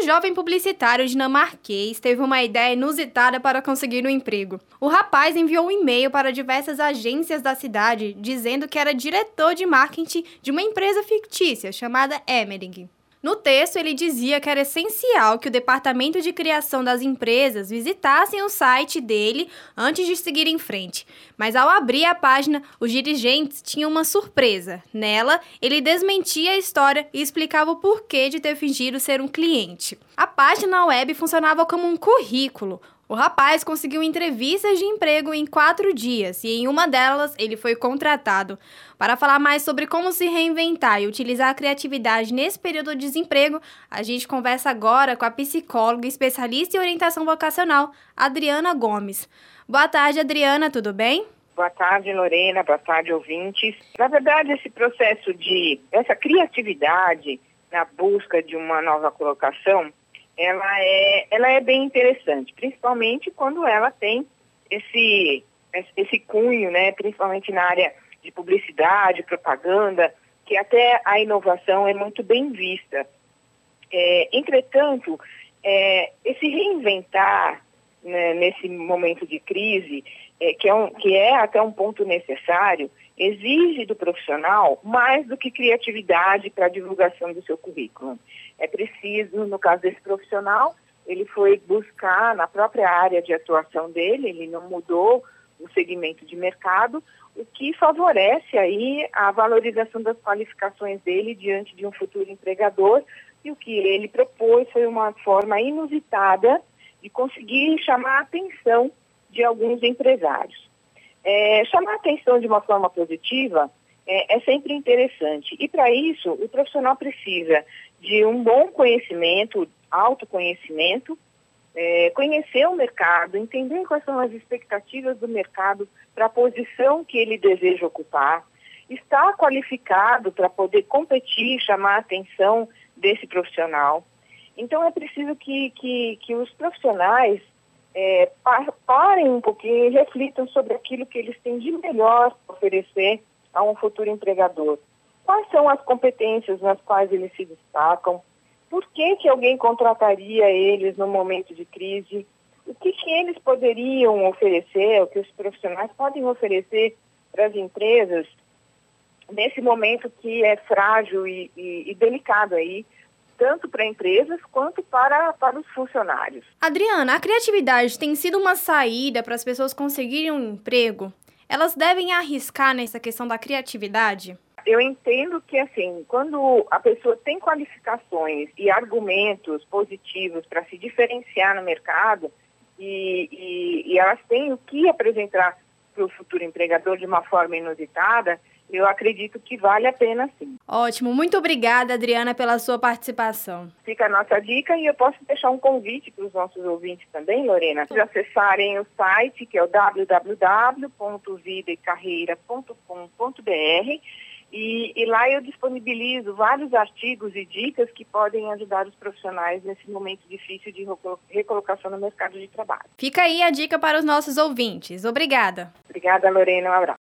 jovem publicitário dinamarquês teve uma ideia inusitada para conseguir um emprego. O rapaz enviou um e-mail para diversas agências da cidade dizendo que era diretor de marketing de uma empresa fictícia chamada Emmering. No texto, ele dizia que era essencial que o departamento de criação das empresas visitassem o site dele antes de seguir em frente. Mas ao abrir a página, os dirigentes tinham uma surpresa. Nela, ele desmentia a história e explicava o porquê de ter fingido ser um cliente. A página web funcionava como um currículo. O rapaz conseguiu entrevistas de emprego em 4 dias e em uma delas ele foi contratado. Para falar mais sobre como se reinventar e utilizar a criatividade nesse período de desemprego, a gente conversa agora com a psicóloga, especialista em orientação vocacional, Adriana Gomes. Boa tarde, Adriana, tudo bem? Boa tarde, Lorena. Boa tarde, ouvintes. Na verdade, essa criatividade na busca de uma nova colocação, ela é bem interessante, principalmente quando ela tem esse cunho, né, principalmente na área de publicidade, propaganda, que até a inovação é muito bem vista. Entretanto, esse reinventar, né, nesse momento de crise, que é até um ponto necessário, exige do profissional mais do que criatividade para a divulgação do seu currículo. É preciso, no caso desse profissional, ele foi buscar na própria área de atuação dele, ele não mudou o segmento de mercado, o que favorece aí a valorização das qualificações dele diante de um futuro empregador, e o que ele propôs foi uma forma inusitada de conseguir chamar a atenção de alguns empresários. Chamar a atenção de uma forma positiva é sempre interessante. E para isso, o profissional precisa de um bom conhecimento, autoconhecimento, conhecer o mercado, entender quais são as expectativas do mercado para a posição que ele deseja ocupar, estar qualificado para poder competir, chamar a atenção desse profissional. Então é preciso que os profissionais parem um pouquinho e reflitam sobre aquilo que eles têm de melhor a oferecer a um futuro empregador. Quais são as competências nas quais eles se destacam? Por que alguém contrataria eles no momento de crise? O que eles poderiam oferecer, o que os profissionais podem oferecer para as empresas nesse momento que é frágil e delicado aí, tanto para empresas quanto para os funcionários. Adriana, a criatividade tem sido uma saída para as pessoas conseguirem um emprego? Elas devem arriscar nessa questão da criatividade? Eu entendo que, assim, quando a pessoa tem qualificações e argumentos positivos para se diferenciar no mercado e elas têm o que apresentar para o futuro empregador de uma forma inusitada, eu acredito que vale a pena, sim. Ótimo. Muito obrigada, Adriana, pela sua participação. Fica a nossa dica e eu posso deixar um convite para os nossos ouvintes também, Lorena, de acessarem o site, que é o www.vidaecarreira.com.br, e lá eu disponibilizo vários artigos e dicas que podem ajudar os profissionais nesse momento difícil de recolocação no mercado de trabalho. Fica aí a dica para os nossos ouvintes. Obrigada. Obrigada, Lorena. Um abraço.